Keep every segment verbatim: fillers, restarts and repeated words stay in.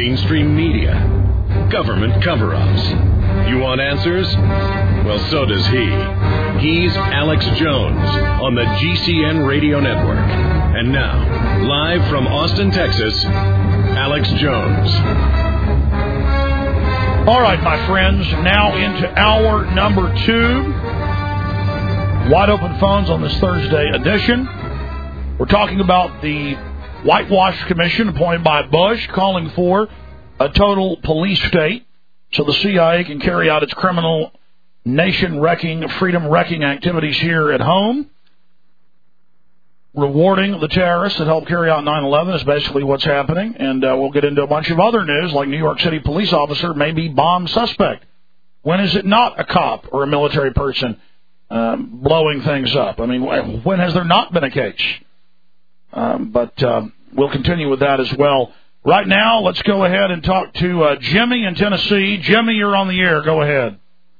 mainstream media, government cover-ups. You want answers? Well, so does he. He's Alex Jones on the G C N Radio Network. And now, live from Austin, Texas, Alex Jones. All right, my friends, now into hour number two. Wide open phones on this Thursday edition. We're talking about the Whitewash Commission appointed by Bush, calling for a total police state so the C I A can carry out its criminal, nation-wrecking, freedom-wrecking activities here at home. Rewarding the terrorists that helped carry out nine eleven is basically what's happening. And uh, we'll get into a bunch of other news, like New York City police officer may be bomb suspect. When is it not a cop or a military person um, blowing things up? I mean, when has there not been a case? Um, but uh, we'll continue with that as well. Right now, let's go ahead and talk to uh, Jimmy in Tennessee. Jimmy, you're on the air. Go ahead.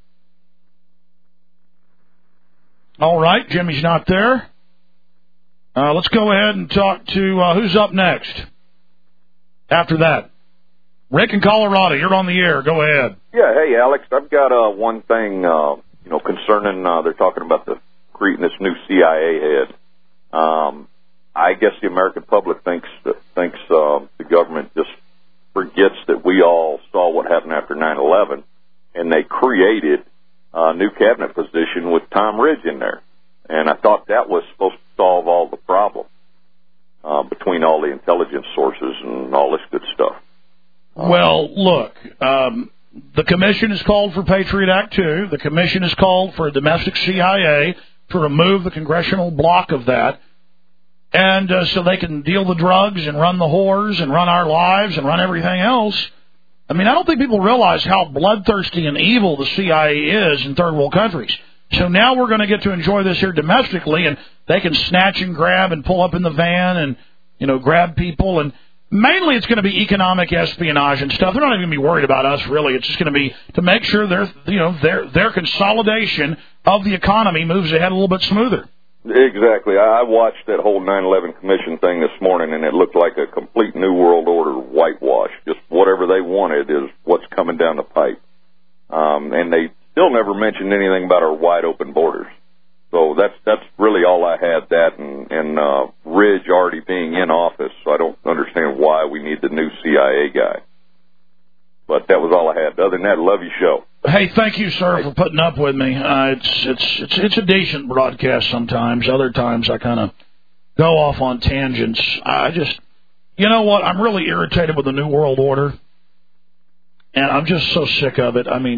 All right, Jimmy's not there. Uh, let's go ahead and talk to uh, who's up next after that. Rick in Colorado, you're on the air. Go ahead. Yeah, hey, Alex, I've got uh, one thing, uh, you know, concerning, uh, they're talking about the creating this new C I A head. Um, I guess the American public thinks that, thinks uh, the government just forgets that we all saw what happened after nine eleven, and they created a new cabinet position with Tom Ridge in there. And I thought that was supposed to solve all the problems uh, between all the intelligence sources and all this good stuff. Uh, well, look, um, the commission is called for Patriot Act two. The commission is called for a domestic C I A to remove the congressional block of that. And uh, so they can deal the drugs and run the whores and run our lives and run everything else. I mean, I don't think people realize how bloodthirsty and evil the C I A is in third world countries. So now we're going to get to enjoy this here domestically, and they can snatch and grab and pull up in the van and, you know, grab people. And mainly it's going to be economic espionage and stuff. They're not even going to be worried about us, really. It's just going to be to make sure their, you know, their their consolidation of the economy moves ahead a little bit smoother. Exactly. I watched that whole nine eleven commission thing this morning, and it looked like a complete New World Order whitewash. Just whatever they wanted is what's coming down the pipe. Um, and they still never mentioned anything about our wide open borders. So that's that's really all I had, that and, and uh, Ridge already being in office, so I don't understand why we need the new C I A guy. But that was all I had. Other than that, love your show. Hey, thank you, sir, for putting up with me. Uh, it's it's it's it's a decent broadcast sometimes. Other times I kind of go off on tangents. I just, you know what? I'm really irritated with the New World Order, and I'm just so sick of it. I mean,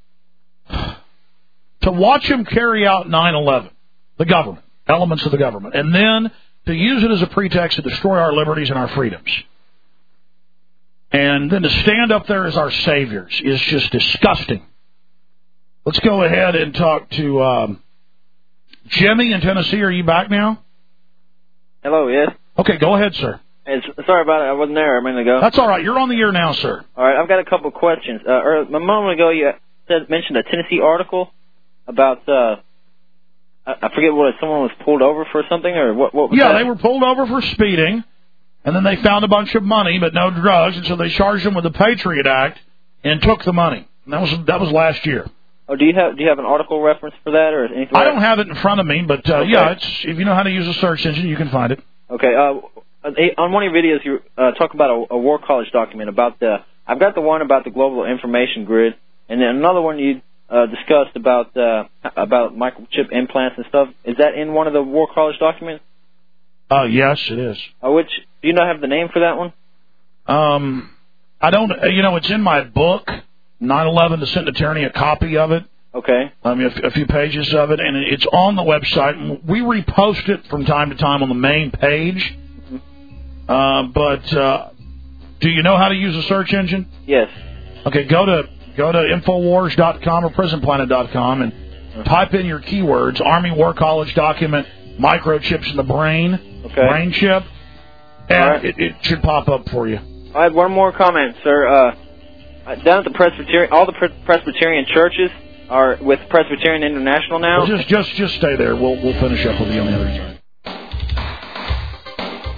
to watch them carry out nine eleven, the government, elements of the government, and then to use it as a pretext to destroy our liberties and our freedoms. And then to stand up there as our saviors is just disgusting. Let's go ahead and talk to um, Jimmy in Tennessee. Are you back now? Hello, yes. Okay, go ahead, sir. It's, sorry about it. I wasn't there a minute ago. That's all right. You're on the air now, sir. All right, I've got a couple of questions. Uh, or, a moment ago, you said mentioned a Tennessee article about, uh, I, I forget what, someone was pulled over for something, or what, what was Yeah, that? they were pulled over for speeding. And then they found a bunch of money, but no drugs, and so they charged them with the Patriot Act and took the money. And that was that was last year. Oh, do you have do you have an article reference for that or anything? I like don't have it in front of me, but uh, okay. yeah, it's if you know how to use a search engine, you can find it. Okay. Uh, on one of your videos, you uh, talk about a, a War College document about the. I've got the one about the global information grid, and then another one you uh, discussed about uh, about microchip implants and stuff. Is that in one of the War College documents? Uh, yes, it is. Uh, which do you not have the name for that one? Um, I don't. You know, it's in my book, nine eleven, the Centenary, a copy of it. Okay. I mean, a, a few pages of it, and it's on the website. We repost it from time to time on the main page. Mm-hmm. Uh, but uh, do you know how to use a search engine? Yes. Okay, go to go to Infowars dot com or Prison Planet dot com and mm-hmm. type in your keywords: Army War College document, microchips in the brain. Okay. Brain chip, and right. it, it should pop up for you. I have one more comment, sir. Uh, down at the Presbyterian, all the Presbyterian churches are with Presbyterian International now. Well, just, just, just stay there. We'll, we'll finish up with you on the other side.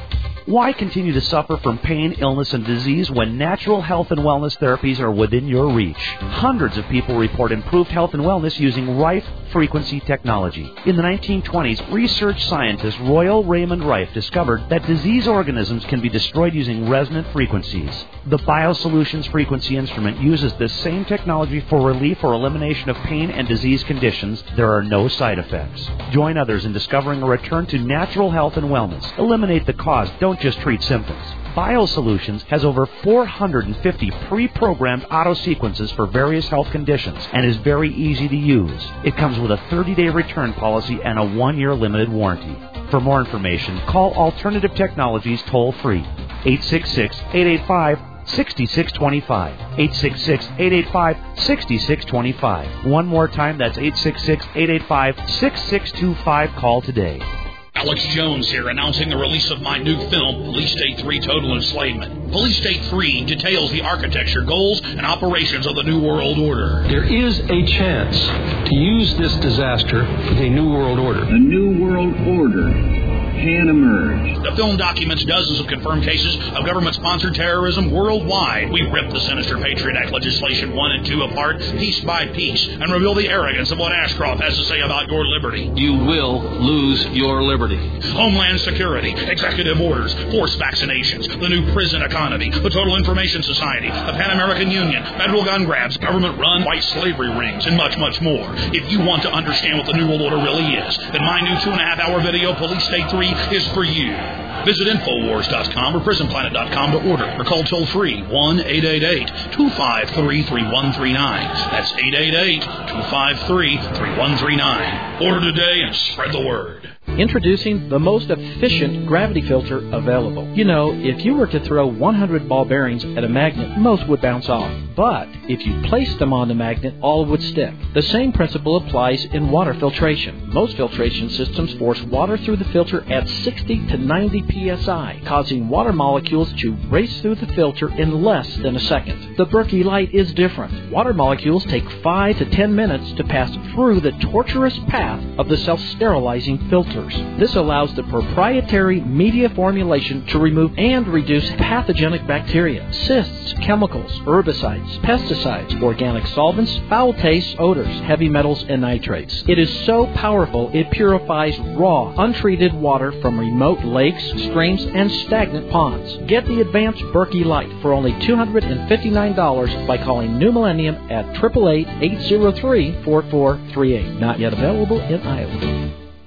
Why continue to suffer from pain, illness, and disease when natural health and wellness therapies are within your reach? Hundreds of people report improved health and wellness using Rife frequency technology. In the nineteen twenties, research scientist Royal Raymond Rife discovered that disease organisms can be destroyed using resonant frequencies. The BioSolutions frequency instrument uses this same technology for relief or elimination of pain and disease conditions. There are no side effects. Join others in discovering a return to natural health and wellness. Eliminate the cause. Don't just treat symptoms. BioSolutions has over four hundred fifty pre-programmed auto-sequences for various health conditions and is very easy to use. It comes with a thirty-day return policy and a one-year limited warranty. For more information, call Alternative Technologies toll-free, eight six six, eight eight five, six six two five, eight six six, eight eight five, six six two five. One more time, that's eight six six, eight eight five, six six two five. Call today. Alex Jones here, announcing the release of my new film, Police State three Total Enslavement. Police State three details the architecture, goals, and operations of the New World Order. There is a chance to use this disaster for the New World Order. A New World Order can emerge. The film documents dozens of confirmed cases of government-sponsored terrorism worldwide. We rip the sinister Patriot Act legislation one and two apart, piece by piece, and reveal the arrogance of what Ashcroft has to say about your liberty. You will lose your liberty. Homeland Security, executive orders, forced vaccinations, the new prison economy, the Total Information Society, the Pan American Union, federal gun grabs, government-run white slavery rings, and much, much more. If you want to understand what the New World Order really is, then my new two-and-a-half-hour video, Police State three, is for you. Visit Infowars dot com or Prison Planet dot com to order, or call toll-free one eight eight eight, two five three, three one three nine. That's eight eight eight, two five three, three one three nine. Order today and spread the word. Introducing the most efficient gravity filter available. You know, if you were to throw one hundred ball bearings at a magnet, most would bounce off. But if you placed them on the magnet, all would stick. The same principle applies in water filtration. Most filtration systems force water through the filter at sixty to ninety P S I, causing water molecules to race through the filter in less than a second. The Berkey Light is different. Water molecules take five to ten minutes to pass through the tortuous path of the self-sterilizing filters. This allows the proprietary media formulation to remove and reduce pathogenic bacteria, cysts, chemicals, herbicides, pesticides, organic solvents, foul tastes, odors, heavy metals, and nitrates. It is so powerful it purifies raw, untreated water from remote lakes, streams, and stagnant ponds. Get the advanced Berkey Light for only two hundred fifty-nine dollars by calling New Millennium at eight eight eight, eight zero three, four four three eight. Not yet available in Iowa.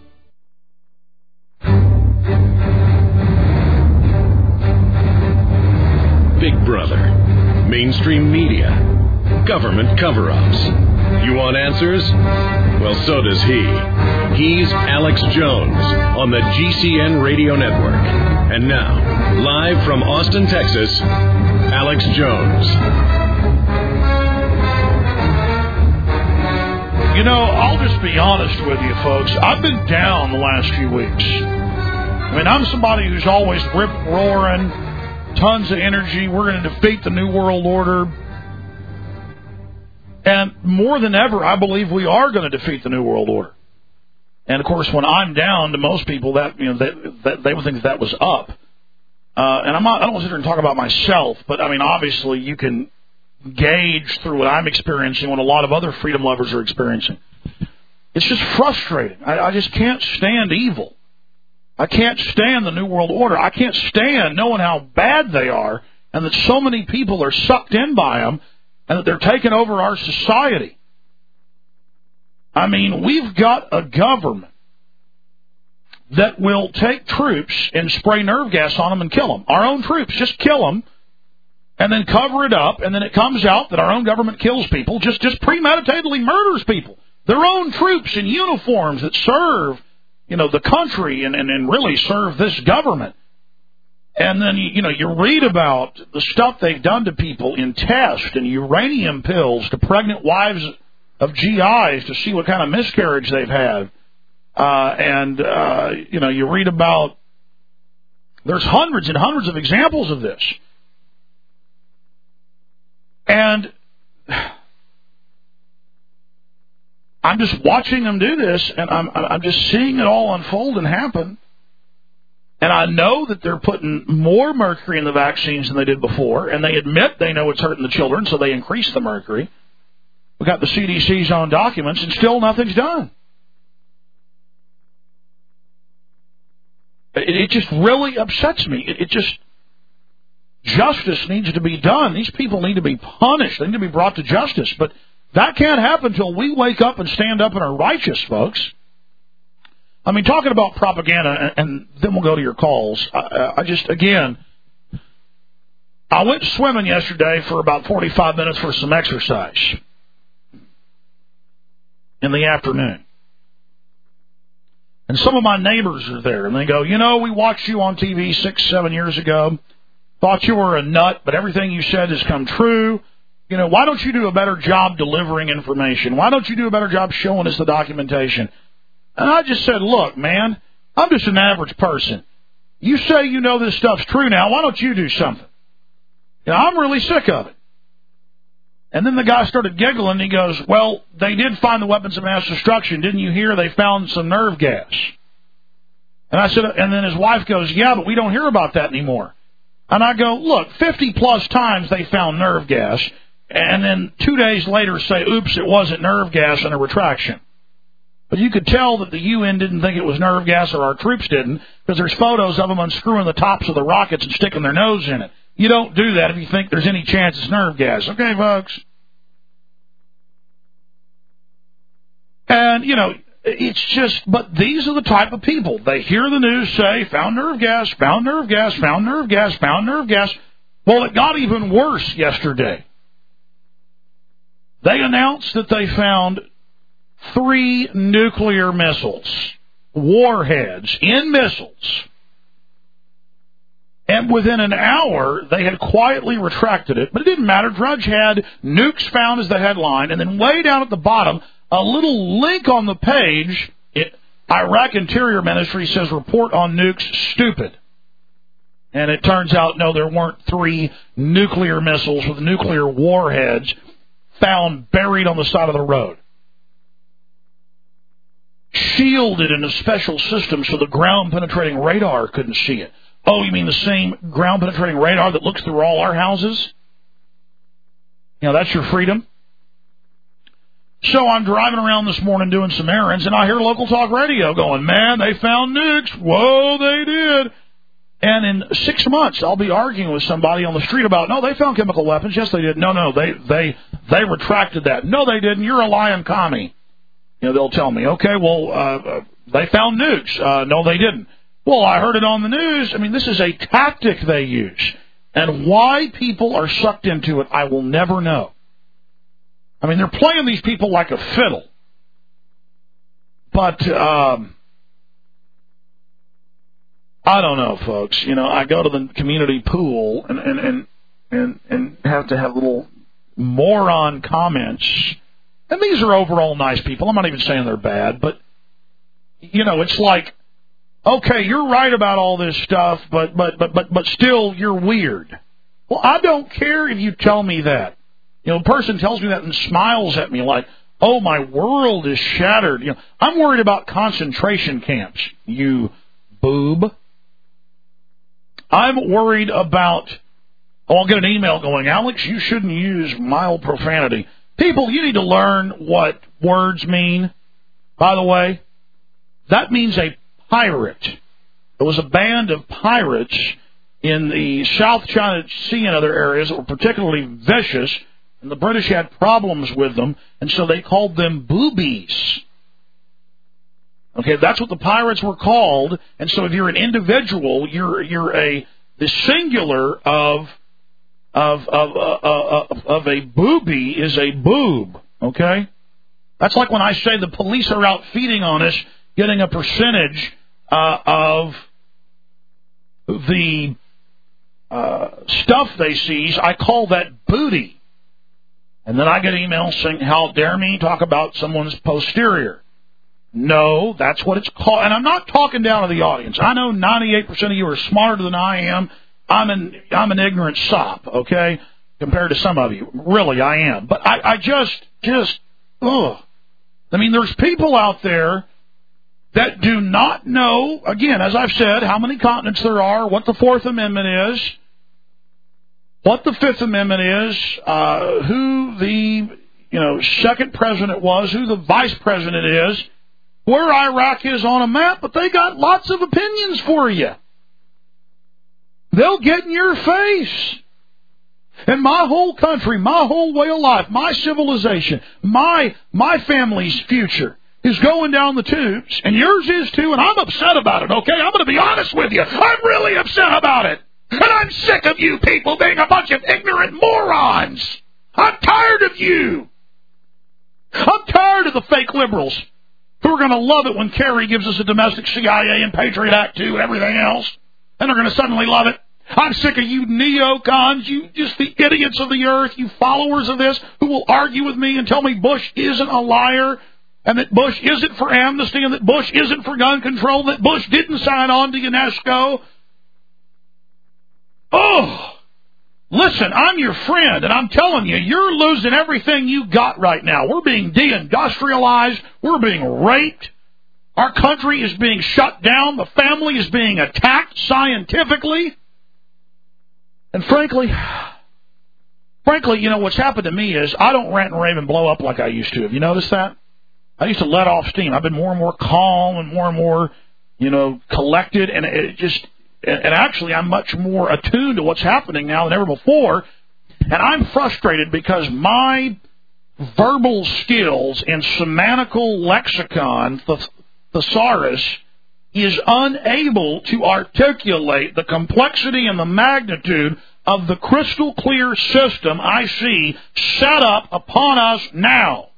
Big Brother, mainstream media, government cover-ups. You want answers? Well, so does he. He's Alex Jones on the G C N Radio Network. And now, live from Austin, Texas, Alex Jones. You know, I'll just be honest with you, folks. I've been down the last few weeks. I mean, I'm somebody who's always rip-roaring, tons of energy. We're going to defeat the New World Order. And more than ever, I believe we are going to defeat the New World Order. And, of course, when I'm down, to most people, that you know, they, that, they would think that, that was up. Uh, and I'm not, I don't want to sit here and talk about myself, but, I mean, obviously you can gauge through what I'm experiencing what a lot of other freedom lovers are experiencing. It's just frustrating. I, I just can't stand evil. I can't stand the New World Order. I can't stand knowing how bad they are and that so many people are sucked in by them and that they're taking over our society. I mean, we've got a government that will take troops and spray nerve gas on them and kill them. Our own troops, just kill them and then cover it up, and then it comes out that our own government kills people, just, just premeditatedly murders people. Their own troops in uniforms that serve, you know, the country and, and, and really serve this government. And then, you know, you read about the stuff they've done to people in test and uranium pills to pregnant wives of G Is to see what kind of miscarriage they've had. Uh, and, uh, you know, you read about, there's hundreds and hundreds of examples of this. And I'm just watching them do this, and I'm I'm just seeing it all unfold and happen. And I know that they're putting more mercury in the vaccines than they did before, and they admit they know it's hurting the children, so they increase the mercury. We got the C D C's own documents, and still nothing's done. It, it just really upsets me. It, it just, justice needs to be done. These people need to be punished. They need to be brought to justice. But that can't happen until we wake up and stand up and are righteous, folks. I mean, talking about propaganda, and, and then we'll go to your calls. I, I just, again, I went swimming yesterday for about forty-five minutes for some exercise in the afternoon. And some of my neighbors are there, and they go, you know, we watched you on T V six, seven years ago, thought you were a nut, but everything you said has come true. You know, why don't you do a better job delivering information? Why don't you do a better job showing us the documentation? And I just said, look, man, I'm just an average person. You say you know this stuff's true now. Why don't you do something? You know, I'm really sick of it. And then the guy started giggling. And he goes, well, they did find the weapons of mass destruction. Didn't you hear they found some nerve gas? And I said, and then his wife goes, yeah, but we don't hear about that anymore. And I go, look, fifty plus times they found nerve gas. And then two days later say, oops, it wasn't nerve gas and a retraction. But you could tell that the U N didn't think it was nerve gas, or our troops didn't, because there's photos of them unscrewing the tops of the rockets and sticking their nose in it. You don't do that if you think there's any chance it's nerve gas. Okay, folks? And, you know, it's just, but these are the type of people. They hear the news say, found nerve gas, found nerve gas, found nerve gas, found nerve gas. Well, it got even worse yesterday. They announced that they found three nuclear missiles, warheads in missiles. And within an hour, they had quietly retracted it. But it didn't matter. Drudge had nukes found as the headline. And then way down at the bottom, a little link on the page, it, Iraq Interior Ministry says report on nukes stupid. And it turns out, no, there weren't three nuclear missiles with nuclear warheads found buried on the side of the road, shielded in a special system so the ground-penetrating radar couldn't see it. Oh, you mean the same ground-penetrating radar that looks through all our houses? You know, that's your freedom? So I'm driving around this morning doing some errands, and I hear local talk radio going, man, they found nukes. Whoa, they did. And in six months, I'll be arguing with somebody on the street about, no, they found chemical weapons. Yes, they did. No, no, they they they retracted that. No, they didn't. You're a lying commie. You know, they'll tell me, okay, well, uh, they found nukes. Uh, no, they didn't. Well, I heard it on the news. I mean, this is a tactic they use. And why people are sucked into it, I will never know. I mean, they're playing these people like a fiddle. But, um, I don't know, folks. You know, I go to the community pool and, and, and, and, and have to have little moron comments. And these are overall nice people. I'm not even saying they're bad, but, you know, it's like, okay, you're right about all this stuff, but, but, but, but, but still you're weird. Well, I don't care if you tell me that. You know, a person tells me that and smiles at me like, oh, my world is shattered. You know, I'm worried about concentration camps, you boob. I'm worried about, oh, I'll get an email going, Alex, you shouldn't use mild profanity. People, you need to learn what words mean. By the way, that means a pirate. There was a band of pirates in the South China Sea and other areas that were particularly vicious, and the British had problems with them, and so they called them boobies. Okay, that's what the pirates were called, and so if you're an individual, you're you're a the singular of of of uh, uh, of a booby is a boob. Okay, that's like when I say the police are out feeding on us, getting a percentage uh, of the uh, stuff they seize. I call that booty, and then I get emails saying, "How dare me talk about someone's posterior?" No, that's what it's called. And I'm not talking down to the audience. I know ninety-eight percent of you are smarter than I am. I'm an I'm an ignorant sop, okay, compared to some of you. Really, I am. But I, I just, just, ugh. I mean, there's people out there that do not know, again, as I've said, how many continents there are, what the Fourth Amendment is, what the Fifth Amendment is, uh, who the you know second president was, who the vice president is, where Iraq is on a map, but they got lots of opinions for you. They'll get in your face. And my whole country, my whole way of life, my civilization, my my family's future is going down the tubes, and yours is too, and I'm upset about it, okay? I'm going to be honest with you. I'm really upset about it. And I'm sick of you people being a bunch of ignorant morons. I'm tired of you. I'm tired of the fake liberals who are going to love it when Kerry gives us a domestic C I A and Patriot Act two and everything else, and they're going to suddenly love it. I'm sick of you neocons, you just the idiots of the earth, you followers of this, who will argue with me and tell me Bush isn't a liar, and that Bush isn't for amnesty, and that Bush isn't for gun control, that Bush didn't sign on to UNESCO. Oh, listen, I'm your friend, and I'm telling you, you're losing everything you got right now. We're being deindustrialized. We're being raped. Our country is being shut down. The family is being attacked scientifically. And frankly, frankly, you know, what's happened to me is I don't rant and rave and blow up like I used to. Have you noticed that? I used to let off steam. I've been more and more calm and more and more, you know, collected, and it just... And actually, I'm much more attuned to what's happening now than ever before. And I'm frustrated because my verbal skills and semantical lexicon, the thesaurus, is unable to articulate the complexity and the magnitude of the crystal clear system I see set up upon us now.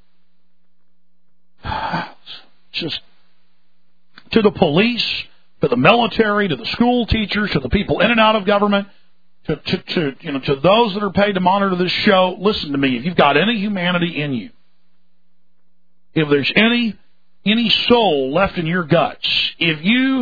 Just to the police, to the military, to the school teachers, to the people in and out of government, to, to, to, you know, to those that are paid to monitor this show, listen to me. If you've got any humanity in you, if there's any any soul left in your guts, if you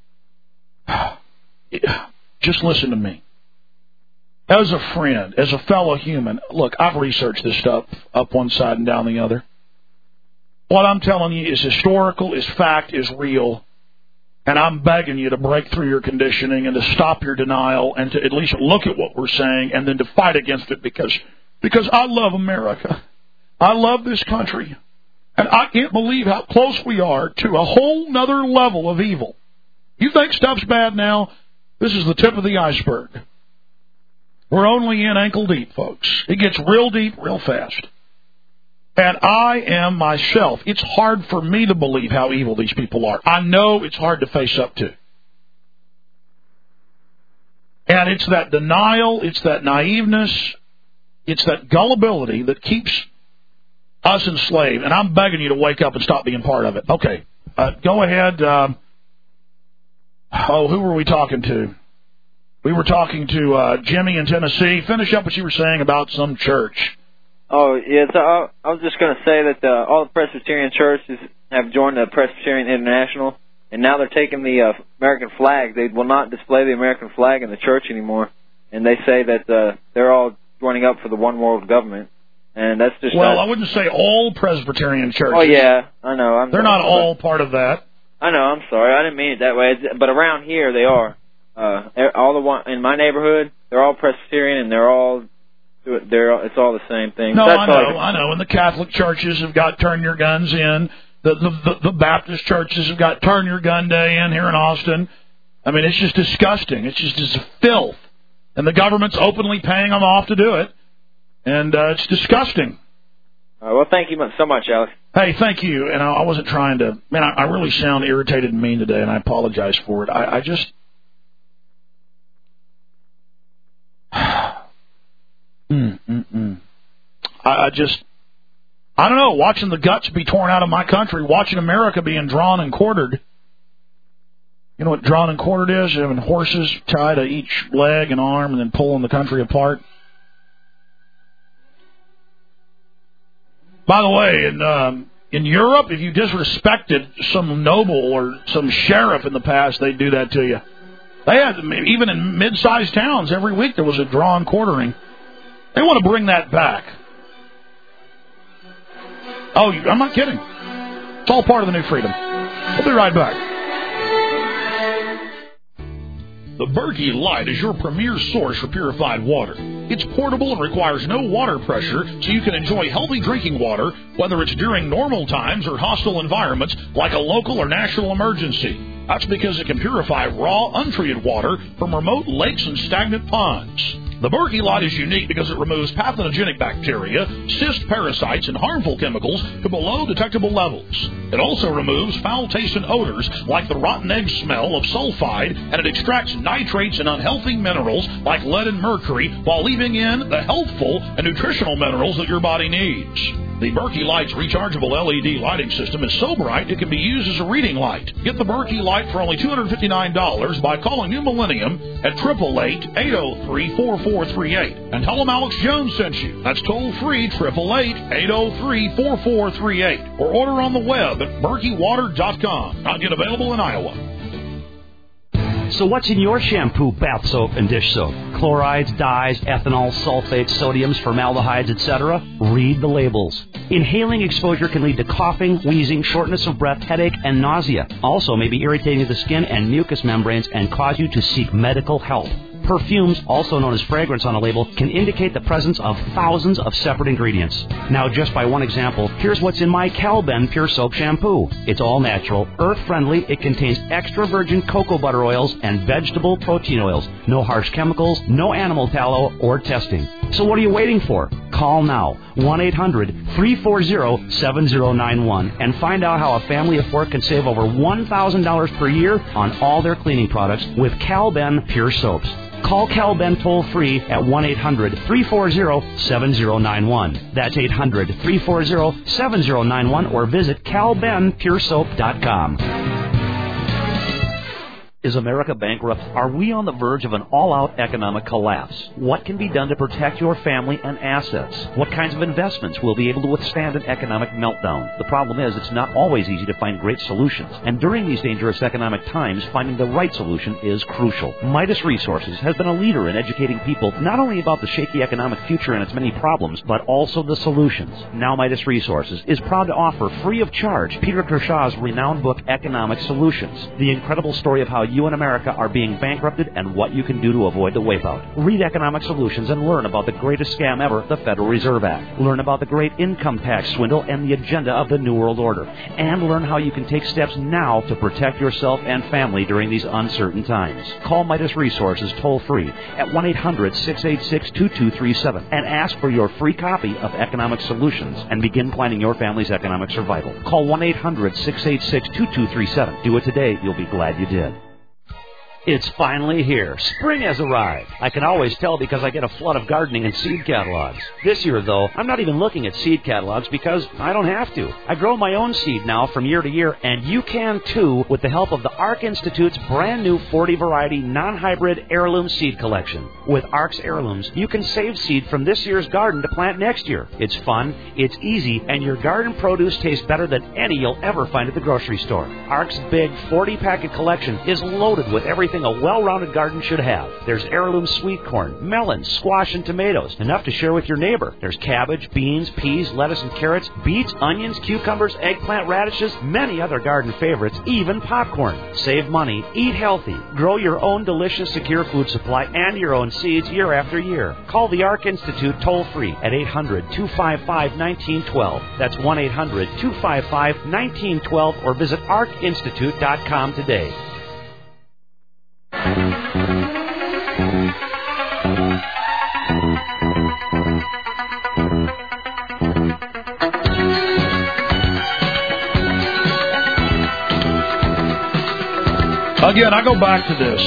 just listen to me. As a friend, as a fellow human, look, I've researched this stuff up one side and down the other. What I'm telling you is historical, is fact, is real. And I'm begging you to break through your conditioning and to stop your denial and to at least look at what we're saying and then to fight against it because because I love America. I love this country. And I can't believe how close we are to a whole nother level of evil. You think stuff's bad now? This is the tip of the iceberg. We're only in ankle deep, folks. It gets real deep real fast. And I am myself. It's hard for me to believe how evil these people are. I know it's hard to face up to. And it's that denial, it's that naiveness, it's that gullibility that keeps us enslaved. And I'm begging you to wake up and stop being part of it. Okay, uh, go ahead. Um, oh, who were we talking to? We were talking to uh, Jimmy in Tennessee. Finish up what you were saying about some church. Oh, yeah, so I, I was just going to say that uh, all the Presbyterian churches have joined the Presbyterian International, and now they're taking the uh, American flag. They will not display the American flag in the church anymore, and they say that uh, they're all joining up for the one world government, and that's just... Well, not... I wouldn't say all Presbyterian churches. Oh, yeah, I know. I'm they're not all part of that. I know, I'm sorry. I didn't mean it that way, but around here they are. Uh, all the one in my neighborhood, they're all Presbyterian, and they're all... They're, it's all the same thing. No, That's I know, I, I know. And the Catholic churches have got turn your guns in. The, the the the Baptist churches have got turn your gun day in here in Austin. I mean, it's just disgusting. It's just it's filth. And the government's openly paying them off to do it. And uh, it's disgusting. Uh, well, thank you so much, Alex. Hey, thank you. And I, I wasn't trying to... Man, I, I really sound irritated and mean today, and I apologize for it. I, I just... Mm, mm, mm. I, I just, I don't know, watching the guts be torn out of my country, watching America being drawn and quartered. You know what drawn and quartered is? Having horses tied to each leg and arm and then pulling the country apart. By the way, in, um, in Europe, if you disrespected some noble or some sheriff in the past, they'd do that to you. They had, even in mid-sized towns, every week there was a drawn quartering. They want to bring that back. Oh, I'm not kidding. It's all part of the new freedom. We'll be right back. The Berkey Light is your premier source for purified water. It's portable and requires no water pressure, so you can enjoy healthy drinking water, whether it's during normal times or hostile environments like a local or national emergency. That's because it can purify raw, untreated water from remote lakes and stagnant ponds. The Berkey Light is unique because it removes pathogenic bacteria, cyst parasites, and harmful chemicals to below detectable levels. It also removes foul taste and odors like the rotten egg smell of sulfide, and it extracts nitrates and unhealthy minerals like lead and mercury while leaving in the healthful and nutritional minerals that your body needs. The Berkey Light's rechargeable L E D lighting system is so bright it can be used as a reading light. Get the Berkey Light for only two hundred fifty-nine dollars by calling New Millennium at eight eight eight, eight oh three, four four three eight. And tell them Alex Jones sent you. That's toll free, eight eight eight, eight oh three, four four three eight. Or order on the web at berkey water dot com. Not yet available in Iowa. So what's in your shampoo, bath soap, and dish soap? Chlorides, dyes, ethanol, sulfates, sodiums, formaldehydes, et cetera? Read the labels. Inhaling exposure can lead to coughing, wheezing, shortness of breath, headache, and nausea. Also may be irritating to the skin and mucous membranes and cause you to seek medical help. Perfumes, also known as fragrance on a label, can indicate the presence of thousands of separate ingredients. Now, just by one example, here's what's in my Calben Pure Soap Shampoo. It's all natural, earth-friendly, it contains extra virgin cocoa butter oils and vegetable protein oils. No harsh chemicals, no animal tallow, or testing. So what are you waiting for? Call now, one eight hundred, three four zero, seven zero nine one, and find out how a family of four can save over one thousand dollars per year on all their cleaning products with Calben Pure Soaps. Call Calben toll-free at one eight hundred, three four zero, seven zero nine one. That's eight hundred, three four zero, seven zero nine one, or visit cal ben pure soap dot com. Is America bankrupt? Are we on the verge of an all-out economic collapse? What can be done to protect your family and assets? What kinds of investments will be able to withstand an economic meltdown? The problem is it's not always easy to find great solutions. And during these dangerous economic times, finding the right solution is crucial. Midas Resources has been a leader in educating people not only about the shaky economic future and its many problems, but also the solutions. Now Midas Resources is proud to offer free of charge Peter Kershaw's renowned book, Economic Solutions. The incredible story of how you and America are being bankrupted and what you can do to avoid the wipeout. Read Economic Solutions and learn about the greatest scam ever, the Federal Reserve Act. Learn about the great income tax swindle and the agenda of the New World Order. And learn how you can take steps now to protect yourself and family during these uncertain times. Call Midas Resources toll-free at one eight hundred, six eight six, two two three seven and ask for your free copy of Economic Solutions and begin planning your family's economic survival. Call one eight hundred, six eight six, two two three seven. Do it today. You'll be glad you did. It's finally here. Spring has arrived. I can always tell because I get a flood of gardening and seed catalogs. This year, though, I'm not even looking at seed catalogs because I don't have to. I grow my own seed now from year to year, and you can too with the help of the ARC Institute's brand new forty variety non-hybrid heirloom seed collection. With ARC's heirlooms, you can save seed from this year's garden to plant next year. It's fun, it's easy, and your garden produce tastes better than any you'll ever find at the grocery store. ARC's big forty packet collection is loaded with everything a well-rounded garden should have. There's heirloom sweet corn, melons, squash, and tomatoes, enough to share with your neighbor. There's cabbage, beans, peas, lettuce, and carrots, beets, onions, cucumbers, eggplant, radishes, many other garden favorites, even popcorn. Save money, eat healthy, grow your own delicious, secure food supply and your own seeds year after year. Call the ARC Institute toll-free at eight hundred, two five five, one nine one two. That's one eight hundred, two five five, one nine one two or visit arc institute dot com today. Again, I go back to this.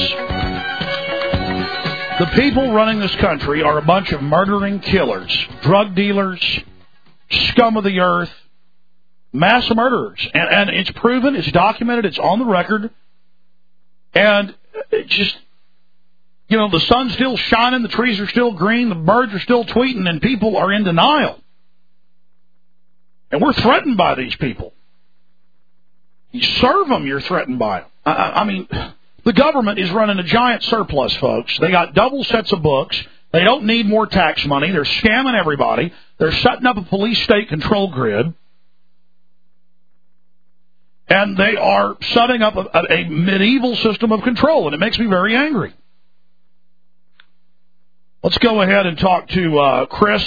The people running this country are a bunch of murdering killers, drug dealers, scum of the earth, mass murderers. And, and it's proven, it's documented, it's on the record. And it just, you know, the sun's still shining, the trees are still green, the birds are still tweeting, and people are in denial. And we're threatened by these people. You serve them, you're threatened by them. I, I mean, the government is running a giant surplus, folks. They got double sets of books. They don't need more tax money. They're scamming everybody. They're setting up a police state control grid. And they are setting up a, a medieval system of control, and it makes me very angry. Let's go ahead and talk to uh, Chris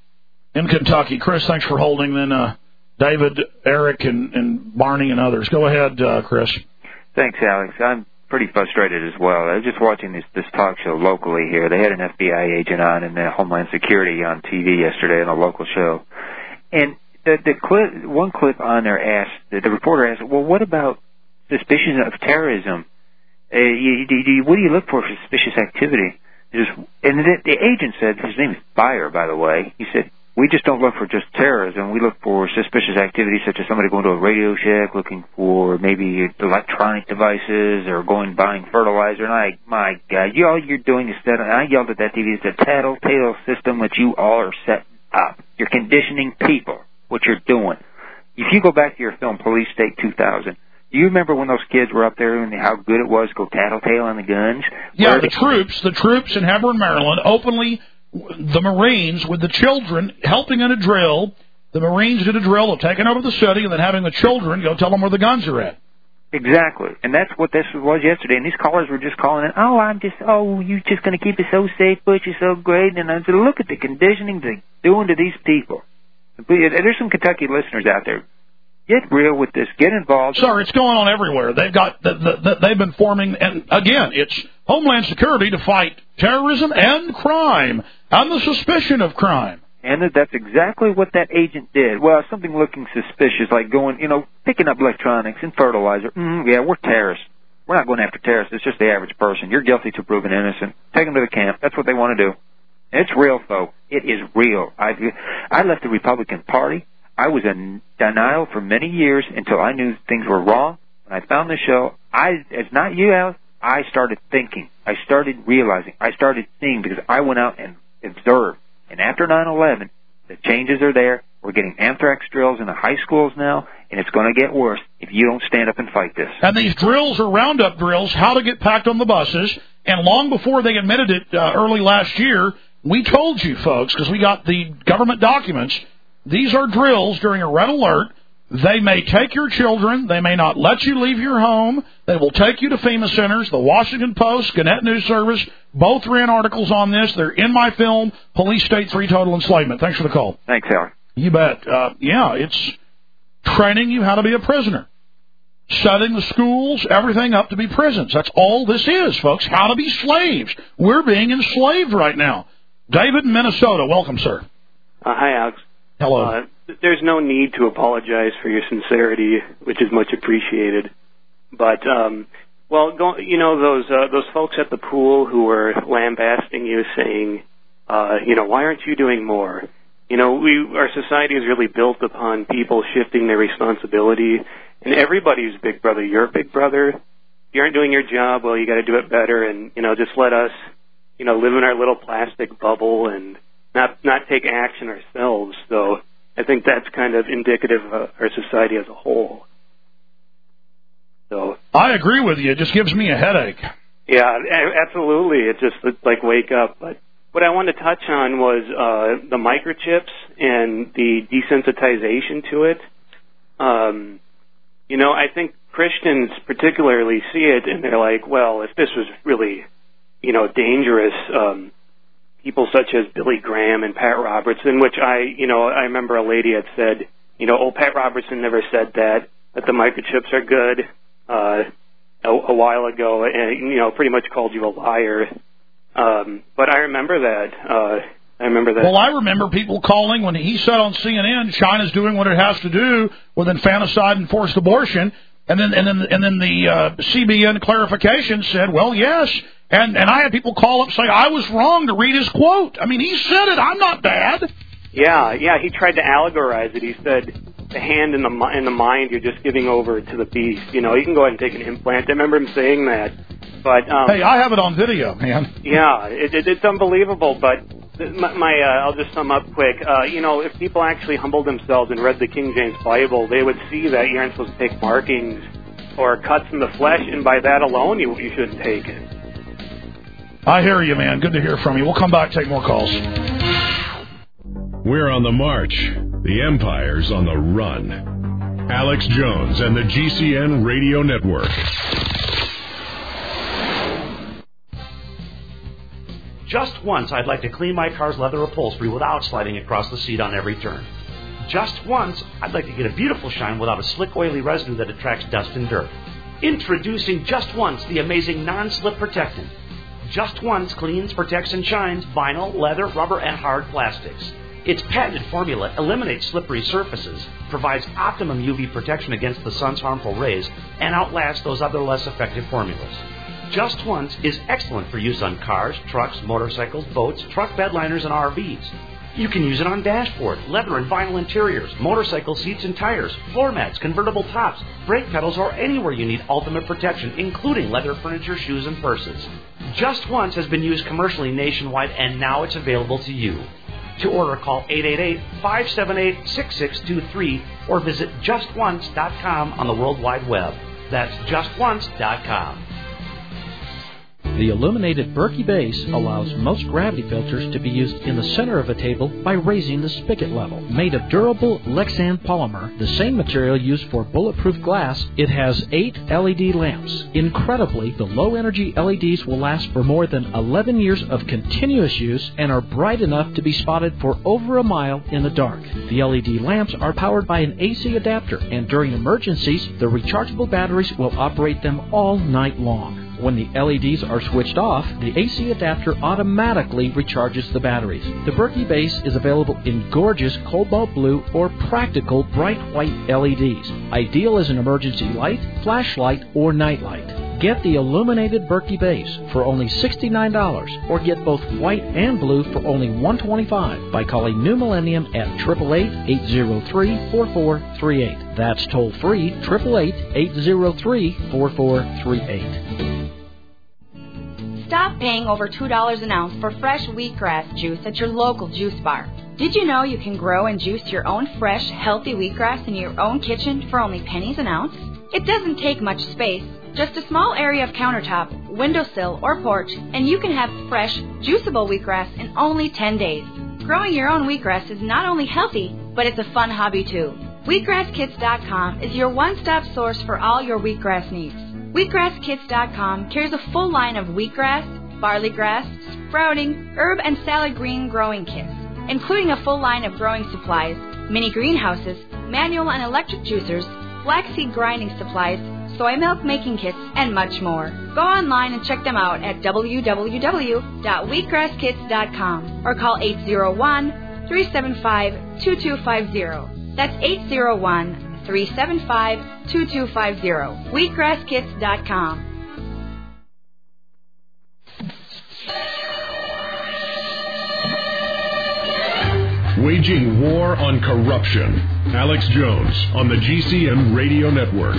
in Kentucky. Chris, thanks for holding. Then uh, David, Eric, and, and Barney and others. Go ahead, uh, Chris. Thanks, Alex. I'm pretty frustrated as well. I was just watching this, this talk show locally here. They had an F B I agent on and uh, Homeland Security on T V yesterday on a local show. And the, the clip, one clip on there asked, the, the reporter asked, well, what about suspicion of terrorism? Uh, you, you, you, what do you look for for suspicious activity? Just, and the, the agent said, his name is Beyer, by the way, he said, we just don't look for just terrorism. We look for suspicious activities such as somebody going to a Radio Shack looking for maybe electronic devices or going buying fertilizer. And I, my God, you all you're doing is that, and I yelled at that T V, it's a tattletale system that you all are setting up. You're conditioning people, what you're doing. If you go back to your film Police State two thousand, do you remember when those kids were up there and how good it was to go tattletale on the guns? Yeah, Where the troops, the troops in Hebron, Maryland, openly, the Marines with the children helping in a drill. The Marines did a drill of taking over the city and then having the children go tell them where the guns are at. Exactly, and that's what this was yesterday. And these callers were just calling in, oh, I'm just, oh, you're just going to keep us so safe, Butch, you're so great. And I said, look at the conditioning they're doing to these people. There's some Kentucky listeners out there. Get real with this. Get involved. Sir, it's going on everywhere. They've got the, the, the, they've been forming, and again, it's Homeland Security to fight terrorism and crime and the suspicion of crime. And that's exactly what that agent did. Well, something looking suspicious, like going, you know, picking up electronics and fertilizer. Mm, yeah, we're terrorists. We're not going after terrorists. It's just the average person. You're guilty to proven innocent. Take them to the camp. That's what they want to do. And it's real, folks. It is real. I I left the Republican Party. I was in denial for many years until I knew things were wrong. When I found this show, I, it's not you, Alex, I started thinking. I started realizing. I started seeing because I went out and observed. And after nine eleven, the changes are there. We're getting anthrax drills in the high schools now, and it's going to get worse if you don't stand up and fight this. And these drills are roundup drills, how to get packed on the buses. And long before they admitted it uh, early last year, we told you, folks, because we got the government documents, these are drills during a red alert. They may take your children. They may not let you leave your home. They will take you to FEMA centers. The Washington Post, Gannett News Service, both ran articles on this. They're in my film, Police State three Total Enslavement. Thanks for the call. Thanks, Howard. You bet. Uh, yeah, it's training you how to be a prisoner. Setting the schools, everything up to be prisons. That's all this is, folks. How to be slaves. We're being enslaved right now. David in Minnesota. Welcome, sir. Uh, hi, Alex. Hello. Uh, there's no need to apologize for your sincerity, which is much appreciated. But, um, well, go, you know, those uh, those folks at the pool who were lambasting you, saying, uh, you know, why aren't you doing more? You know, we our society is really built upon people shifting their responsibility, and everybody's big brother. You're a big brother. If you aren't doing your job, well, you got to do it better, and, you know, just let us, you know, live in our little plastic bubble and not not take action ourselves. So I think that's kind of indicative of our society as a whole. So I agree with you. It just gives me a headache. Yeah, absolutely. It just it's like wake up. But what I wanted to touch on was uh, the microchips and the desensitization to it. Um, you know, I think Christians particularly see it, and they're like, well, if this was really, you know, dangerous, um, people such as Billy Graham and Pat Robertson, which I, you know, I remember a lady had said, you know, oh, Pat Robertson never said that, that the microchips are good uh, a, a while ago, and, you know, pretty much called you a liar. Um, but I remember that. Uh, I remember that. Well, I remember people calling when he said on C N N, China's doing what it has to do with infanticide and forced abortion, and then and then and then the uh, C B N clarification said, well, yes. And and I had people call up saying I was wrong to read his quote. I mean, he said it. I'm not bad. Yeah, yeah. He tried to allegorize it. He said the hand in the in the mind, you're just giving over to the beast. You know, you can go ahead and take an implant. I remember him saying that. But um, hey, I have it on video, man. Yeah, it, it, it's unbelievable. But my, my uh, I'll just sum up quick. Uh, you know, if people actually humbled themselves and read the King James Bible, they would see that you aren't supposed to take markings or cuts in the flesh, and by that alone, you you shouldn't take it. I hear you, man. Good to hear from you. We'll come back, take more calls. We're on the march. The Empire's on the run. Alex Jones and the G C N Radio Network. Just once, I'd like to clean my car's leather upholstery without sliding across the seat on every turn. Just once, I'd like to get a beautiful shine without a slick, oily residue that attracts dust and dirt. Introducing Just Once, the amazing non-slip protectant. Just Once cleans, protects, and shines vinyl, leather, rubber, and hard plastics. Its patented formula eliminates slippery surfaces, provides optimum U V protection against the sun's harmful rays, and outlasts those other less effective formulas. Just Once is excellent for use on cars, trucks, motorcycles, boats, truck bed liners, and R Vs. You can use it on dashboard, leather and vinyl interiors, motorcycle seats and tires, floor mats, convertible tops, brake pedals, or anywhere you need ultimate protection, including leather furniture, shoes, and purses. Just Once has been used commercially nationwide, and now it's available to you. To order, call eight eight eight, five seven eight, six six two three or visit just once dot com on the World Wide Web. That's just once dot com. The illuminated Berkey base allows most gravity filters to be used in the center of a table by raising the spigot level. Made of durable Lexan polymer, the same material used for bulletproof glass, it has eight L E D lamps. Incredibly, the low-energy L E Ds will last for more than eleven years of continuous use and are bright enough to be spotted for over a mile in the dark. The L E D lamps are powered by an A C adapter, and during emergencies, the rechargeable batteries will operate them all night long. When the L E Ds are switched off, the A C adapter automatically recharges the batteries. The Berkey base is available in gorgeous cobalt blue or practical bright white L E Ds, ideal as an emergency light, flashlight, or nightlight. Get the illuminated Berkey base for only sixty-nine dollars, or get both white and blue for only one hundred twenty-five dollars by calling New Millennium at eight eight eight, eight zero three, four four three eight. That's toll free, eight eight eight, eight zero three, four four three eight. Stop paying over two dollars an ounce for fresh wheatgrass juice at your local juice bar. Did you know you can grow and juice your own fresh, healthy wheatgrass in your own kitchen for only pennies an ounce? It doesn't take much space, just a small area of countertop, windowsill, or porch, and you can have fresh, juiceable wheatgrass in only ten days. Growing your own wheatgrass is not only healthy, but it's a fun hobby too. wheatgrass kits dot com is your one-stop source for all your wheatgrass needs. wheatgrass kits dot com carries a full line of wheatgrass, barley grass, sprouting, herb, and salad green growing kits, including a full line of growing supplies, mini greenhouses, manual and electric juicers, flaxseed grinding supplies, soy milk making kits, and much more. Go online and check them out at w w w dot wheatgrass kits dot com or call eight zero one, three seven five, two two five zero. That's eight zero one, three seven five, two two five zero. wheatgrass kits dot com. Waging war on corruption. Alex Jones on the G C N Radio Network.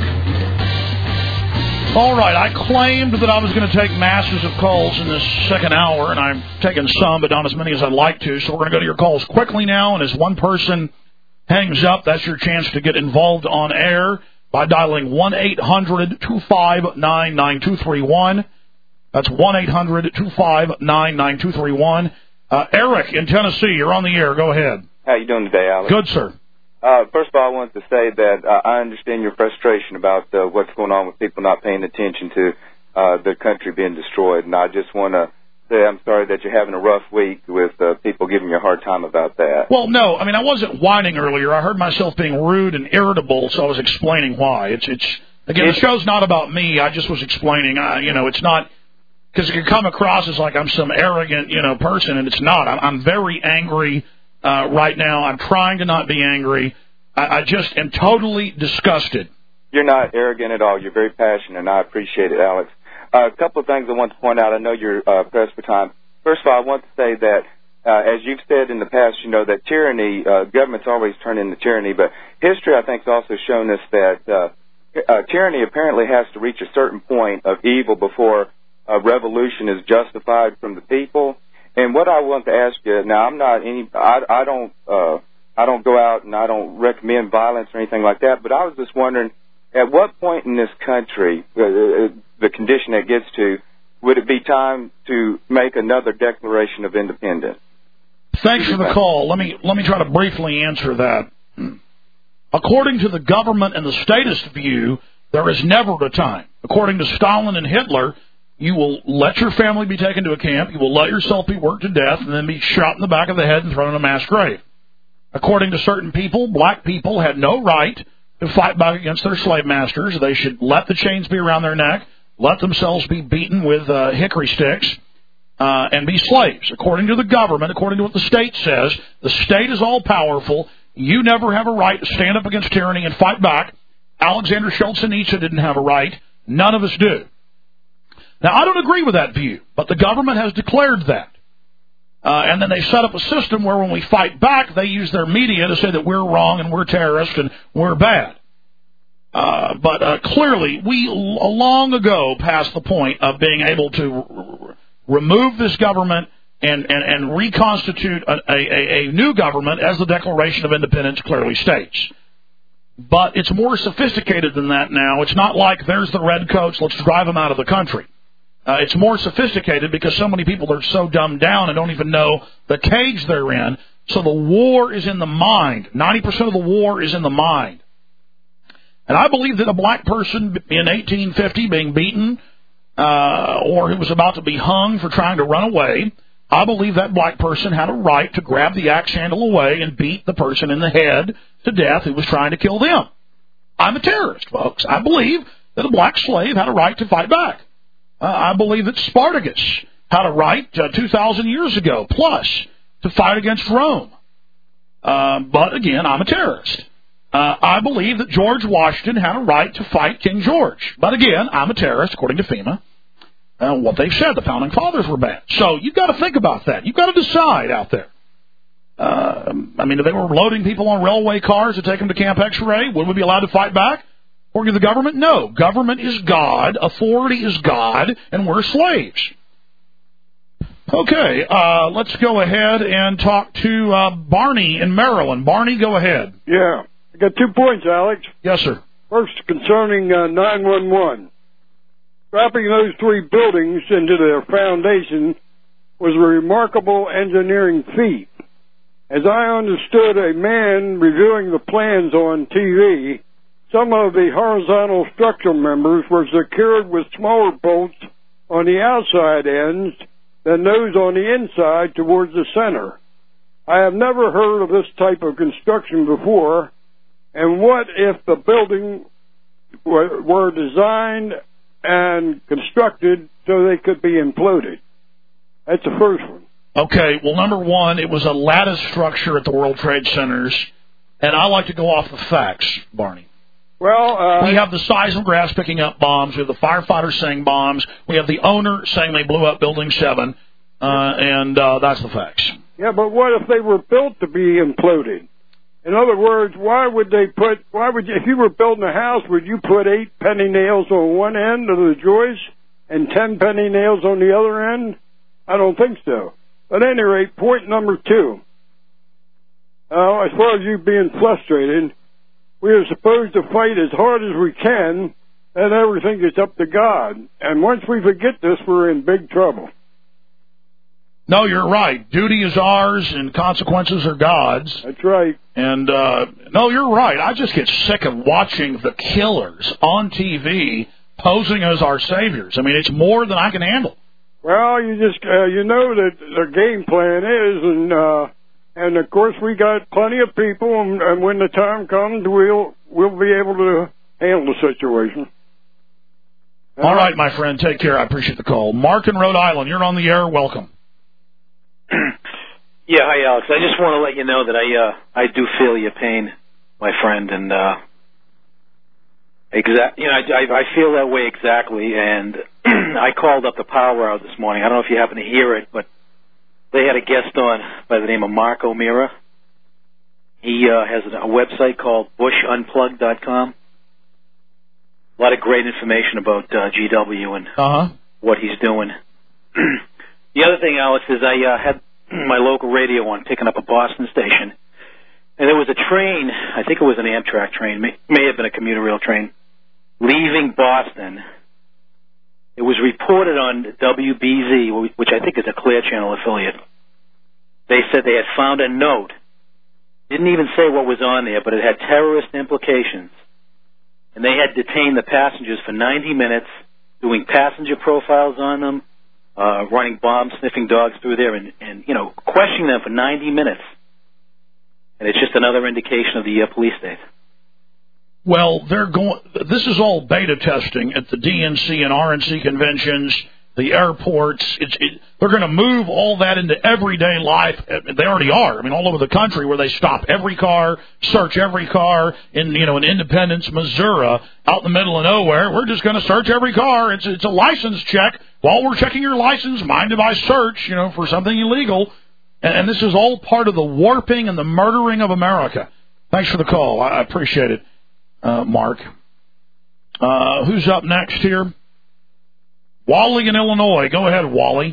All right, I claimed that I was going to take masses of calls in this second hour, and I'm taking some, but not as many as I'd like to, so we're going to go to your calls quickly now, and as one person hangs up, that's your chance to get involved on air by dialing one eight hundred, two five nine, nine two three one. That's one eight hundred, two five nine, nine two three one. Uh, Eric in Tennessee, you're on the air. Go ahead. How you doing today, Alex? Good, sir. Uh, first of all, I wanted to say that uh, I understand your frustration about uh, what's going on with people not paying attention to uh, the country being destroyed, and I just want to say I'm sorry that you're having a rough week with uh, people giving you a hard time about that. Well, no, I mean, I wasn't whining earlier. I heard myself being rude and irritable, so I was explaining why. It's, it's again, the show's not about me. I just was explaining, uh, you know, it's not, because it could come across as like I'm some arrogant, you know, person, and it's not. I'm, I'm very angry uh, right now. I'm trying to not be angry. I, I just am totally disgusted. You're not arrogant at all. You're very passionate, and I appreciate it, Alex. Uh, a couple of things I want to point out. I know you're uh, pressed for time. First of all, I want to say that, uh, as you've said in the past, you know, that tyranny, uh, governments always turn into tyranny, but history, I think, has also shown us that uh, uh, tyranny apparently has to reach a certain point of evil before a revolution is justified from the people. And what I want to ask you, now, I'm not any, I, I don't, uh, I don't go out and I don't recommend violence or anything like that, but I was just wondering, at what point in this country, uh, the condition it gets to, would it be time to make another declaration of independence? Thanks for the call. Let me let me try to briefly answer that. According to the government and the statist view, there is never a time. According to Stalin and Hitler, you will let your family be taken to a camp, you will let yourself be worked to death, and then be shot in the back of the head and thrown in a mass grave. According to certain people, black people had no right to fight back against their slave masters. They should let the chains be around their neck, let themselves be beaten with uh, hickory sticks, uh, and be slaves. According to the government, according to what the state says, the state is all-powerful. You never have a right to stand up against tyranny and fight back. Alexander Solzhenitsyn didn't have a right. None of us do. Now, I don't agree with that view, but the government has declared that. Uh, and then they set up a system where when we fight back, they use their media to say that we're wrong and we're terrorists and we're bad. Uh, but uh, clearly, we l- long ago passed the point of being able to r- remove this government and, and, and reconstitute a, a, a new government, as the Declaration of Independence clearly states. But it's more sophisticated than that now. It's not like there's the redcoats, let's drive them out of the country. Uh, it's more sophisticated because so many people are so dumbed down and don't even know the cage they're in. So the war is in the mind. ninety percent of the war is in the mind. And I believe that a black person in eighteen fifty being beaten uh, or who was about to be hung for trying to run away, I believe that black person had a right to grab the axe handle away and beat the person in the head to death who was trying to kill them. I'm a terrorist, folks. I believe that a black slave had a right to fight back. Uh, I believe that Spartacus had a right uh, two thousand years ago, plus, to fight against Rome. Uh, but again, I'm a terrorist. Uh, I believe that George Washington had a right to fight King George. But again, I'm a terrorist, according to FEMA. Uh, what they've said, the Founding Fathers were bad. So you've got to think about that. You've got to decide out there. Uh, I mean, if they were loading people on railway cars to take them to Camp X-Ray, would we be allowed to fight back? Or give the government? No. Government is God, authority is God, and we're slaves. Okay, uh, let's go ahead and talk to uh, Barney in Maryland. Barney, go ahead. Yeah. I got two points, Alex. Yes, sir. First, concerning uh, nine one one. Dropping those three buildings into their foundation was a remarkable engineering feat. As I understood a man reviewing the plans on T V, some of the horizontal structural members were secured with smaller bolts on the outside ends than those on the inside towards the center. I have never heard of this type of construction before, and what if the building were, were designed and constructed so they could be imploded? That's the first one. Okay, well, number one, it was a lattice structure at the World Trade Centers, and I like to go off the facts, Barney. Well, uh, we have the seismographs picking up bombs. We have the firefighters saying bombs. We have the owner saying they blew up Building seven, uh, and uh, that's the facts. Yeah, but what if they were built to be imploded? In other words, why would they put, why would you, if you were building a house, would you put eight penny nails on one end of the joist and ten penny nails on the other end? I don't think so. At any rate, point number two. Uh, as far as you being frustrated, we are supposed to fight as hard as we can, and everything is up to God. And once we forget this, we're in big trouble. No, you're right. Duty is ours, and consequences are God's. That's right. And, uh, no, you're right. I just get sick of watching the killers on T V posing as our saviors. I mean, it's more than I can handle. Well, you just, uh, you know that the game plan is, and, uh, and of course we got plenty of people, and, and when the time comes, we'll, we'll be able to handle the situation. All right, my friend. Take care. I appreciate the call. Mark in Rhode Island, you're on the air. Welcome. Yeah, hi, Alex. I just want to let you know that I uh, I do feel your pain, my friend, and uh, exact. You know, I, I feel that way exactly. And I called up the Power Hour this morning. I don't know if you happen to hear it, but they had a guest on by the name of Mark O'Meara. He uh, has a website called bush unplugged dot com. A lot of great information about uh, G W and uh-huh. what he's doing. The other thing, Alex, is I uh, had my local radio on picking up a Boston station, and there was a train, I think it was an Amtrak train, may, may have been a commuter rail train, leaving Boston. It was reported on W B Z, which I think is a Clear Channel affiliate. They said they had found a note Didn't even say what was on there, but it had terrorist implications. And they had detained the passengers for ninety minutes, doing passenger profiles on them, uh, running bomb-sniffing dogs through there, and, and, you know, questioning them for ninety minutes. And it's just another indication of the uh, police state. Well, they're going. This is all beta testing at the D N C and R N C conventions, the airports. It's, it, they're going to move all that into everyday life. They already are. I mean, all over the country, where they stop every car, search every car. In you know, in Independence, Missouri, out in the middle of nowhere, we're just going to search every car. It's it's a license check. While we're checking your license, mind if I search? You know, for something illegal. And, and this is all part of the warping and the murdering of America. Thanks for the call. I, I appreciate it. Uh, Mark. Uh, who's up next here? Wally in Illinois. Go ahead, Wally.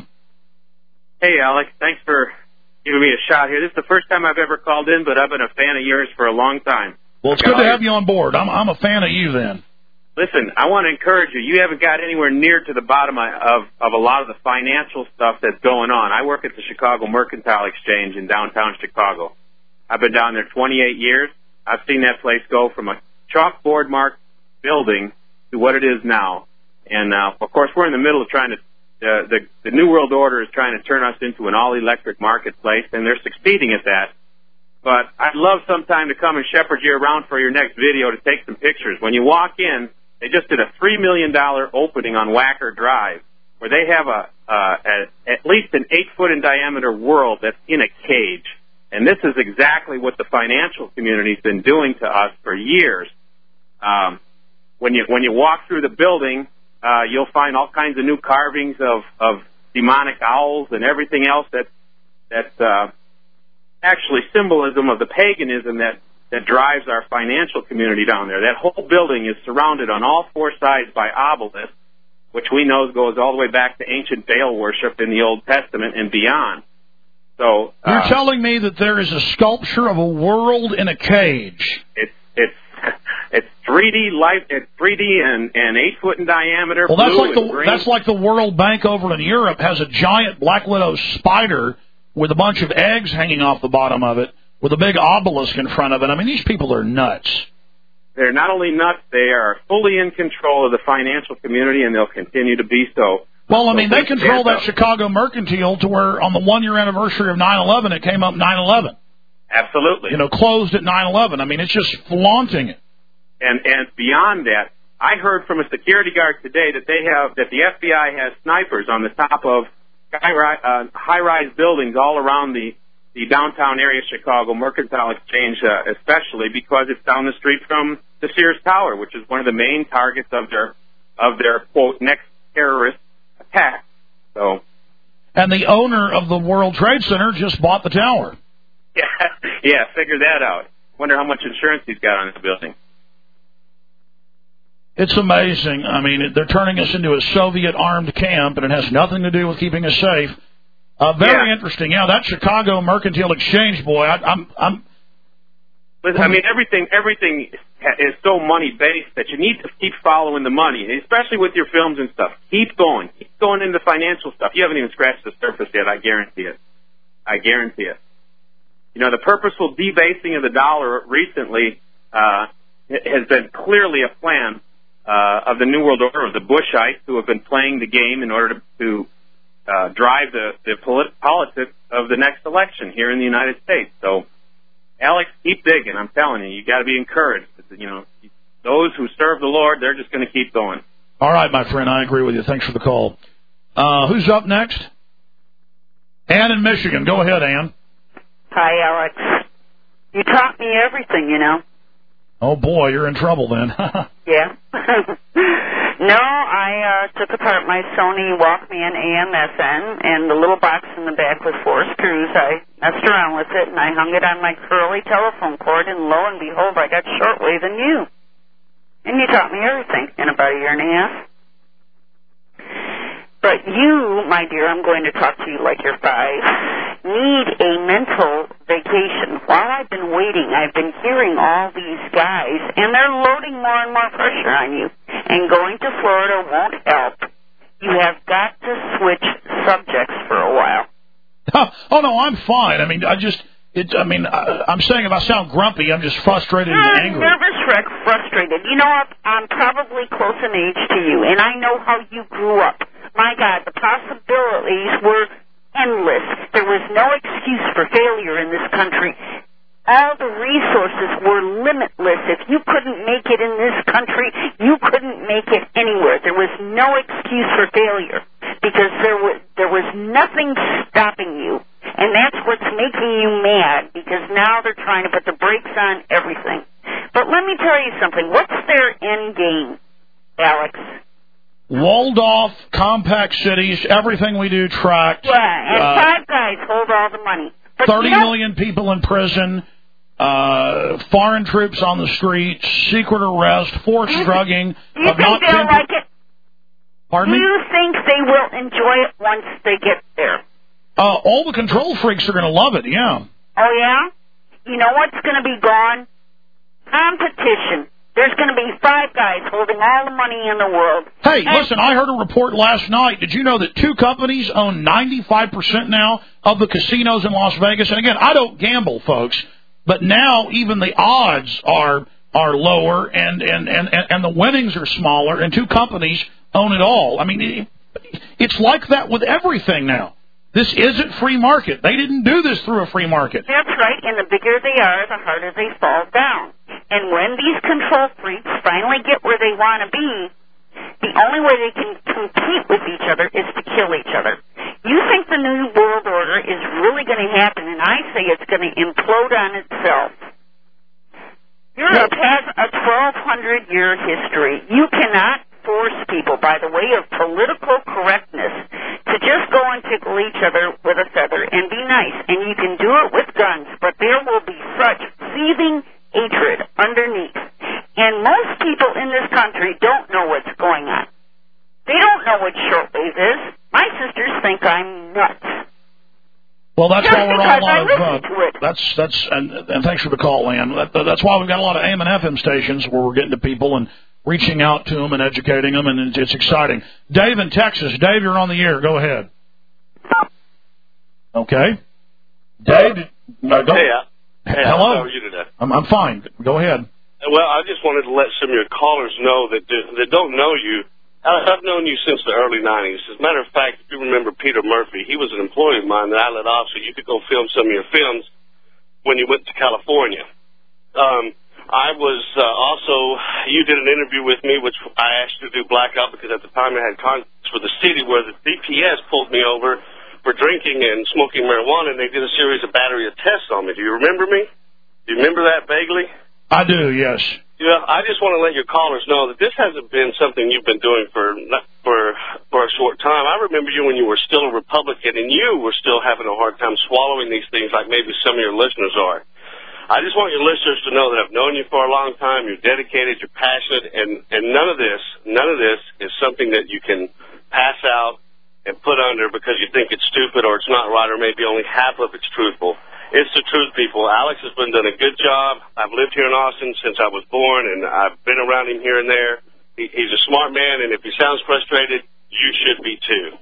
Hey, Alex. Thanks for giving me a shot here. This is the first time I've ever called in, but I've been a fan of yours for a long time. Well, it's good to have you on board. I'm, I'm a fan of you then. Listen, I want to encourage you. You haven't got anywhere near to the bottom of, of a lot of the financial stuff that's going on. I work at the Chicago Mercantile Exchange in downtown Chicago. I've been down there twenty-eight years. I've seen that place go from a chalkboard marked building to what it is now. And, uh, of course, we're in the middle of trying to, uh, the, the New World Order is trying to turn us into an all-electric marketplace, and they're succeeding at that. But I'd love sometime to come and shepherd you around for your next video to take some pictures. When you walk in, they just did a three million dollars opening on Wacker Drive, where they have a, uh, a at least an eight-foot in diameter world that's in a cage. And this is exactly what the financial community's been doing to us for years. Um, when you when you walk through the building, uh, you'll find all kinds of new carvings of, of demonic owls and everything else that that's uh, actually symbolism of the paganism that, that drives our financial community down there. That whole building is surrounded on all four sides by obelisks, which we know goes all the way back to ancient Baal worship in the Old Testament and beyond. So uh, you're telling me that there is a sculpture of a world in a cage? It's it's it's three D life. It's three D and, and eight foot in diameter. Well, that's like the green. that's like the World Bank over in Europe has a giant Black Widow spider with a bunch of eggs hanging off the bottom of it, with a big obelisk in front of it. I mean, these people are nuts. They're not only nuts; they are fully in control of the financial community, and they'll continue to be so. Well, I mean, they control that Chicago Mercantile to where on the one-year anniversary of nine eleven, it came up nine eleven. Absolutely. You know, closed at nine eleven. I mean, it's just flaunting it. And and beyond that, I heard from a security guard today that they have that the F B I has snipers on the top of high-rise, uh, high-rise buildings all around the, the downtown area of Chicago Mercantile Exchange, uh, especially because it's down the street from the Sears Tower, which is one of the main targets of their of their quote next terrorist attack. So, and the owner of the World Trade Center just bought the tower. Yeah, yeah, figure that out. Wonder how much insurance he's got on the building. It's amazing. I mean, they're turning us into a Soviet-armed camp, and it has nothing to do with keeping us safe. Uh, very yeah. interesting. Yeah, that Chicago Mercantile Exchange, boy, I, I'm, I'm. Listen, I mean, everything, everything is so money-based that you need to keep following the money, especially with your films and stuff. Keep going. Keep going into financial stuff. You haven't even scratched the surface yet, I guarantee it. I guarantee it. You know, the purposeful debasing of the dollar recently uh, has been clearly a plan uh, of the New World Order, the Bushites, who have been playing the game in order to, to uh, drive the, the polit- politics of the next election here in the United States. So, Alex, keep digging. I'm telling you, you got to be encouraged. You know, those who serve the Lord, they're just going to keep going. All right, my friend, I agree with you. Thanks for the call. Uh, who's up next? Ann in Michigan. Go ahead, Ann. Hi, Alex. You taught me everything, you know. Oh, boy, you're in trouble then. Yeah. No, I uh, took apart my Sony Walkman A M S N, and the little box in the back with four screws. I messed around with it, and I hung it on my curly telephone cord, and lo and behold, I got shortwave and you. And you taught me everything in about a year and a half. But you, my dear, I'm going to talk to you like you're five, need a mental vacation. While I've been waiting, I've been hearing all these guys, and they're loading more and more pressure on you. And going to Florida won't help. You have got to switch subjects for a while. Oh, no, I'm fine. I mean, I just, It, I mean, I, I'm saying if I sound grumpy, I'm just frustrated You're and angry. nervous wreck, frustrated. You know what? I'm probably close in age to you, and I know how you grew up. My God, the possibilities were endless. There was no excuse for failure in this country. All the resources were limitless. If you couldn't make it in this country, you couldn't make it anywhere. There was no excuse for failure because there was, there was nothing stopping you. And that's what's making you mad because now they're trying to put the brakes on everything. But let me tell you something. What's their end game, Alex? Walled off, compact cities, everything we do tracked. Yeah, and uh, five guys hold all the money. But thirty you know, million people in prison, uh, foreign troops on the streets, secret arrest, forced drugging. Do you of think not they'll temper- like it? Pardon Do me? you think they will enjoy it once they get there? Uh, all the control freaks are going to love it, yeah. Oh, yeah? You know what's going to be gone? Competition. There's going to be five guys holding all the money in the world. Hey, And listen, I heard a report last night. Did you know that two companies own ninety-five percent now of the casinos in Las Vegas? And again, I don't gamble, folks, but now even the odds are are lower and, and, and, and the winnings are smaller, and two companies own it all. I mean, it, it's like that with everything now. This isn't free market. They didn't do this through a free market. That's right, and the bigger they are, the harder they fall down. And when these control freaks finally get where they want to be, the only way they can compete with each other is to kill each other. You think the New World Order is really going to happen, and I say it's going to implode on itself. Europe has a twelve hundred year history. You cannot force people, by the way of political correctness, to just go and tickle each other with a feather and be nice. And you can do it with guns, but there will be such seething hatred underneath. And most people in this country don't know what's going on. They don't know what shortwave is. My sisters think I'm nuts. Well, that's Just why we're because all I on. listen Uh, to it. that's that's and, and thanks for the call, Ann. That, that's why we've got a lot of A M and F M stations where we're getting to people and reaching out to them and educating them, and it's, it's exciting. Dave in Texas. Dave, you're on the air. Go ahead. Okay. Dave, uh, go. Hey, uh, hey, hello. how are you today? I'm, I'm fine. Go ahead. Well, I just wanted to let some of your callers know that do, that don't know you. Alex, I've known you since the early nineties. As a matter of fact, if you remember Peter Murphy, he was an employee of mine that I let off so you could go film some of your films when you went to California. Um, I was uh, also, you did an interview with me, which I asked you to do blackout because at the time I had contacts for the city where the D P S pulled me over for drinking and smoking marijuana, and they did a series of battery of tests on me. Do you remember me? Do you remember that vaguely? I do, yes. Yeah, I just want to let your callers know that this hasn't been something you've been doing for for for a short time. I remember you when you were still a Republican, and you were still having a hard time swallowing these things like maybe some of your listeners are. I just want your listeners to know that I've known you for a long time. You're dedicated, you're passionate, and, and none of this, none of this is something that you can pass out and put under because you think it's stupid or it's not right or maybe only half of it's truthful. It's the truth, people. Alex has been doing a good job. I've lived here in Austin since I was born, and I've been around him here and there. He, he's a smart man, and if he sounds frustrated, you should be too.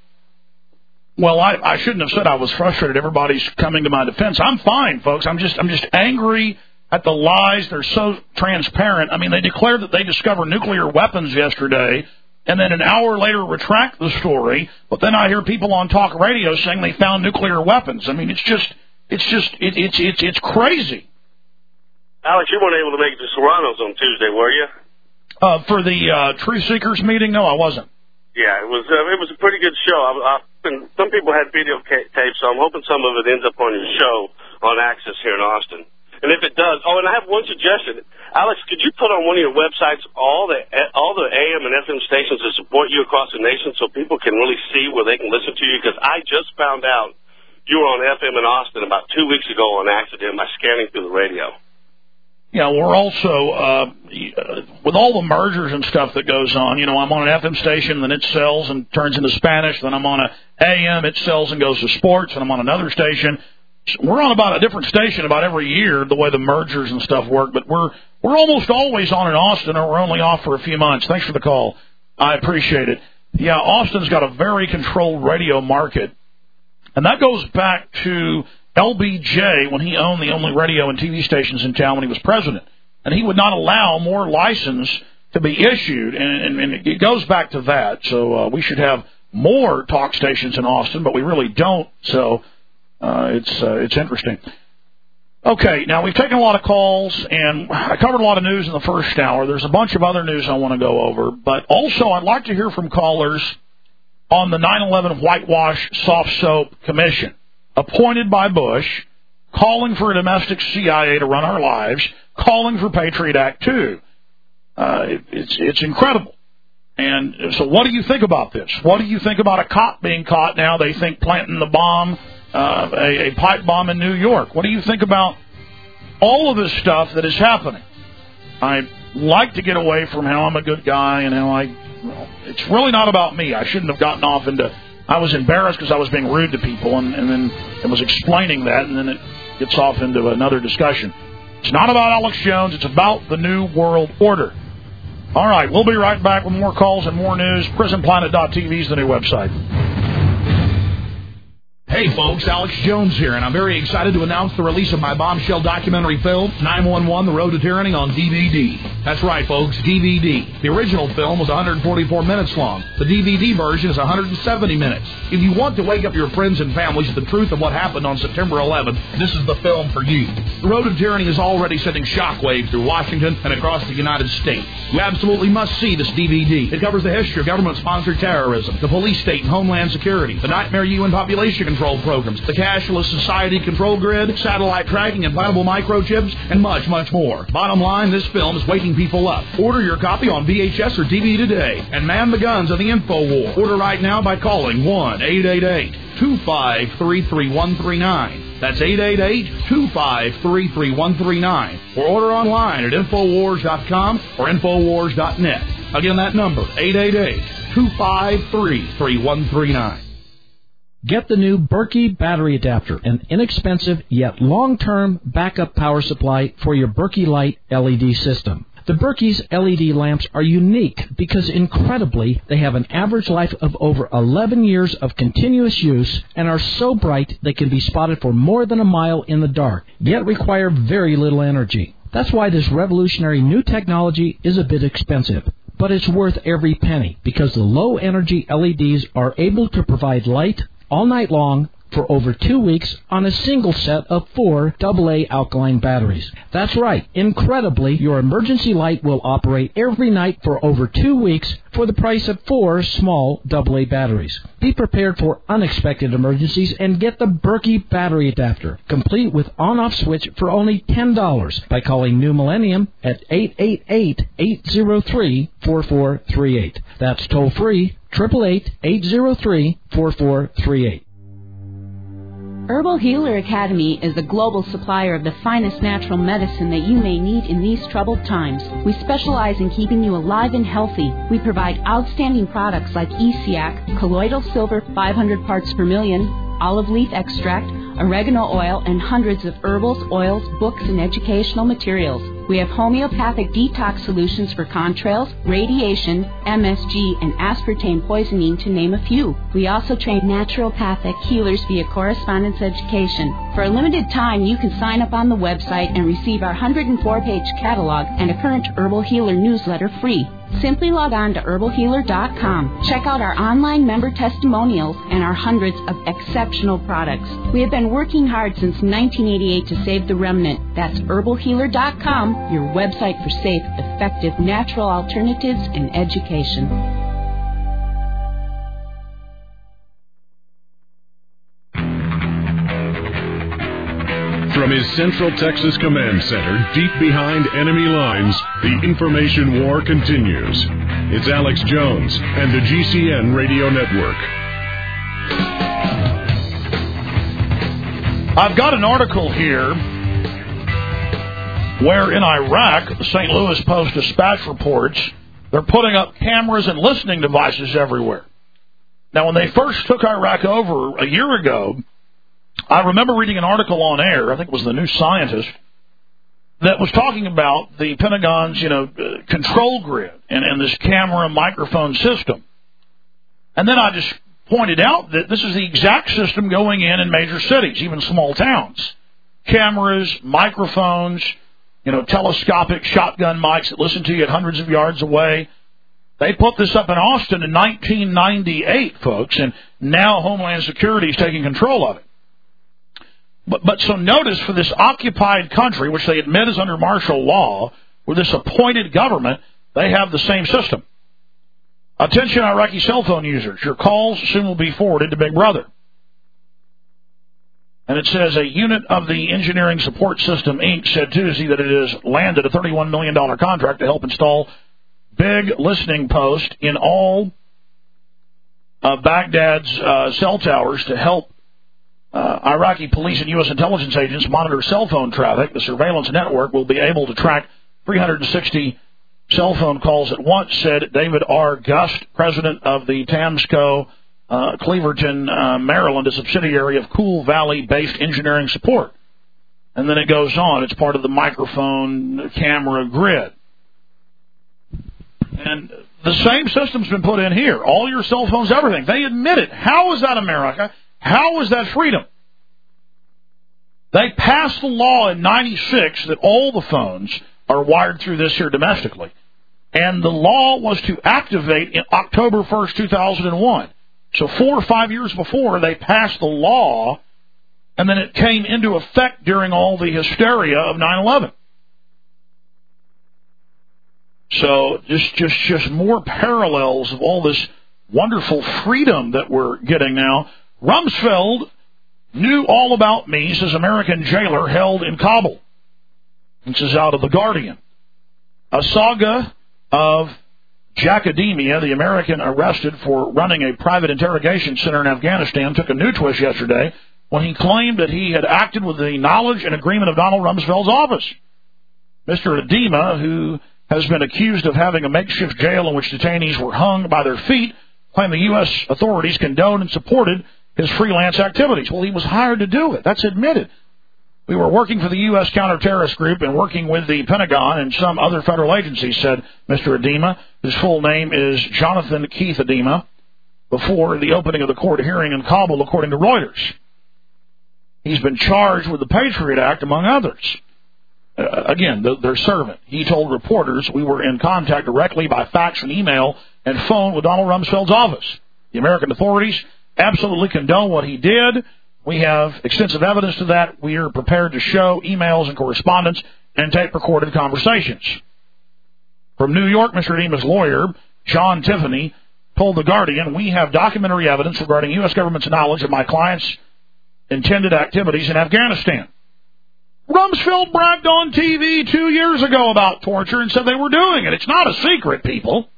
Well, I, I shouldn't have said I was frustrated. Everybody's coming to my defense. I'm fine, folks. I'm just I'm just angry at the lies. They're so transparent. I mean, they declared that they discovered nuclear weapons yesterday, and then an hour later retract the story. But then I hear people on talk radio saying they found nuclear weapons. I mean, it's just it's just it, it's it's it's crazy. Alex, you weren't able to make it to Serrano's on Tuesday, were you? Uh, for the uh, Truth Seekers meeting, no, I wasn't. Yeah, it was uh, it was a pretty good show. I, I, and some people had videotapes, so I'm hoping some of it ends up on your show on Access here in Austin. And if it does, oh, and I have one suggestion. Alex, could you put on one of your websites all the all the A M and F M stations that support you across the nation so people can really see where they can listen to you? Because I just found out you were on F M in Austin about two weeks ago on accident by scanning through the radio. Yeah, we're also, uh, with all the mergers and stuff that goes on, you know, I'm on an F M station, then it sells and turns into Spanish, then I'm on a A M, it sells and goes to sports, and I'm on another station. We're on about a different station about every year, the way the mergers and stuff work, but we're we're almost always on in Austin, or we're only off for a few months. Thanks for the call. I appreciate it. Yeah, Austin's got a very controlled radio market, and that goes back to L B J when he owned the only radio and T V stations in town when he was president. And he would not allow more license to be issued, and, and, and it goes back to that. So uh, we should have more talk stations in Austin, but we really don't. So uh, it's uh, it's interesting. Okay, now we've taken a lot of calls, and I covered a lot of news in the first hour. There's a bunch of other news I want to go over, but also I'd like to hear from callers on the nine eleven Whitewash Soft Soap Commission, appointed by Bush, calling for a domestic C I A to run our lives, calling for Patriot Act two. Uh, it, it's it's incredible. And so what do you think about this? What do you think about a cop being caught now? They think planting the bomb, uh, a, a pipe bomb in New York. What do you think about all of this stuff that is happening? I like to get away from how I'm a good guy and how I... Well, it's really not about me. I shouldn't have gotten off into... I was embarrassed because I was being rude to people, and, and then I was explaining that, and then it gets off into another discussion. It's not about Alex Jones. It's about the New World Order. All right, we'll be right back with more calls and more news. prison planet dot t v is the new website. Hey folks, Alex Jones here, and I'm very excited to announce the release of my bombshell documentary film, nine one one, The Road to Tyranny, on D V D. That's right, folks, D V D. The original film was one hundred forty-four minutes long. The D V D version is one hundred seventy minutes. If you want to wake up your friends and families to the truth of what happened on September eleventh, this is the film for you. The Road to Tyranny is already sending shockwaves through Washington and across the United States. You absolutely must see this D V D. It covers the history of government-sponsored terrorism, the police state and homeland security, the nightmare U N population control programs, the cashless society control grid, satellite tracking, implantable microchips, and much, much more. Bottom line, this film is waking people up. Order your copy on V H S or D V D today, and man the guns of the info war. Order right now by calling one eight eight eight, two five three, three one three nine. That's eight eight eight, two five three, three one three nine. Or order online at infowars dot com or infowars dot net. Again, that number, eight eight eight, two five three, three one three nine. Get the new Berkey battery adapter, an inexpensive yet long-term backup power supply for your Berkey Light L E D system. The Berkey's L E D lamps are unique because, incredibly, they have an average life of over eleven years of continuous use and are so bright they can be spotted for more than a mile in the dark, yet require very little energy. That's why this revolutionary new technology is a bit expensive. But it's worth every penny because the low-energy L E Ds are able to provide light all night long for over two weeks on a single set of four double A alkaline batteries. That's right. Incredibly, your emergency light will operate every night for over two weeks for the price of four small double A batteries. Be prepared for unexpected emergencies and get the Berkey battery adapter, complete with on-off switch for only ten dollars by calling New Millennium at eight eight eight, eight zero three, four four three eight. That's toll-free, eight eight eight, eight zero three, four four three eight. Herbal Healer Academy is the global supplier of the finest natural medicine that you may need in these troubled times. We specialize in keeping you alive and healthy. We provide outstanding products like E C A C, colloidal silver five hundred parts per million, olive leaf extract, oregano oil, and hundreds of herbals, oils, books, and educational materials. We have homeopathic detox solutions for contrails, radiation, M S G, and aspartame poisoning, to name a few. We also train naturopathic healers via correspondence education. For a limited time, you can sign up on the website and receive our one hundred four page catalog and a current Herbal Healer newsletter free. Simply log on to herbal healer dot com. Check out our online member testimonials and our hundreds of exceptional products. We have been working hard since nineteen eighty-eight to save the remnant. That's herbal healer dot com, your website for safe, effective, natural alternatives and education. From his Central Texas Command Center, deep behind enemy lines, the information war continues. It's Alex Jones and the G C N Radio Network. I've got an article here where in Iraq, the Saint Louis Post-Dispatch reports, they're putting up cameras and listening devices everywhere. Now, when they first took Iraq over a year ago, I remember reading an article on air, I think it was the New Scientist, that was talking about the Pentagon's, you know, uh, control grid and, and this camera microphone system. And then I just pointed out that this is the exact system going in in major cities, even small towns. Cameras, microphones, you know, telescopic shotgun mics that listen to you at hundreds of yards away. They put this up in Austin in nineteen ninety-eight, folks, and now Homeland Security is taking control of it. But, but so notice for this occupied country, which they admit is under martial law, with this appointed government, they have the same system. Attention, Iraqi cell phone users. Your calls soon will be forwarded to Big Brother. And it says a unit of the Engineering Support System, Incorporated said Tuesday that it has landed a thirty-one million dollars contract to help install big listening posts in all of Baghdad's uh, cell towers to help uh, Iraqi police and U S intelligence agents monitor cell phone traffic. The surveillance network will be able to track three hundred sixty cell phone calls at once, said David R. Gust, president of the Tamsco, uh, Cleverton, uh, Maryland, a subsidiary of Cool Valley-based engineering support. And then it goes on. It's part of the microphone camera grid. And the same system's been put in here. All your cell phones, everything. They admit it. How is that America? How is that freedom? They passed the law in ninety-six that all the phones are wired through this here domestically. And the law was to activate in October first, two thousand one. So four or five years before, they passed the law, and then it came into effect during all the hysteria of nine eleven. So just, just, just more parallels of all this wonderful freedom that we're getting now. Rumsfeld knew all about me, says American jailer held in Kabul. This is out of The Guardian. A saga of Jackademia, the American arrested for running a private interrogation center in Afghanistan, took a new twist yesterday when he claimed that he had acted with the knowledge and agreement of Donald Rumsfeld's office. Mister Adema, who has been accused of having a makeshift jail in which detainees were hung by their feet, claimed the U S authorities condoned and supported his freelance activities. Well, he was hired to do it. That's admitted. We were working for the U S counterterrorist group and working with the Pentagon and some other federal agencies, said Mister Adema. His full name is Jonathan Keith Adema, before the opening of the court hearing in Kabul, according to Reuters. He's been charged with the Patriot Act, among others. Uh, again, the, their servant. He told reporters, we were in contact directly by fax and email and phone with Donald Rumsfeld's office. The American authorities absolutely condone what he did. We have extensive evidence to that. We are prepared to show emails and correspondence and tape recorded conversations. From New York, Mister Adema's lawyer, John Tiffany, told The Guardian, we have documentary evidence regarding U S government's knowledge of my client's intended activities in Afghanistan. Rumsfeld bragged on T V two years ago about torture and said they were doing it. It's not a secret, people.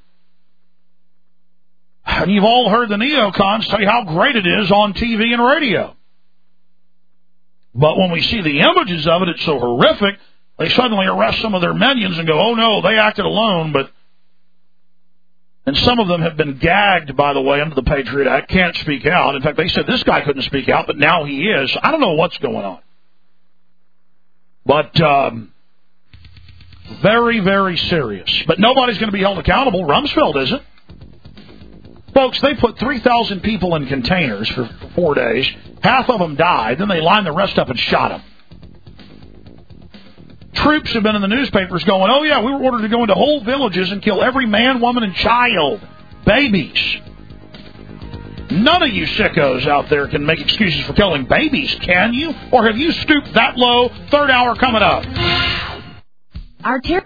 And you've all heard the neocons say how great it is on T V and radio. But when we see the images of it, it's so horrific, they suddenly arrest some of their minions and go, oh no, they acted alone. But and some of them have been gagged, by the way, under the Patriot Act, can't speak out. In fact, they said this guy couldn't speak out, but now he is. I don't know what's going on. But um, very, very serious. But nobody's going to be held accountable. Rumsfeld isn't. Folks, they put three thousand people in containers for four days. Half of them died. Then they lined the rest up and shot them. Troops have been in the newspapers going, oh, yeah, we were ordered to go into whole villages and kill every man, woman, and child. Babies. None of you sickos out there can make excuses for killing babies, can you? Or have you stooped that low? Third hour coming up. Our ter-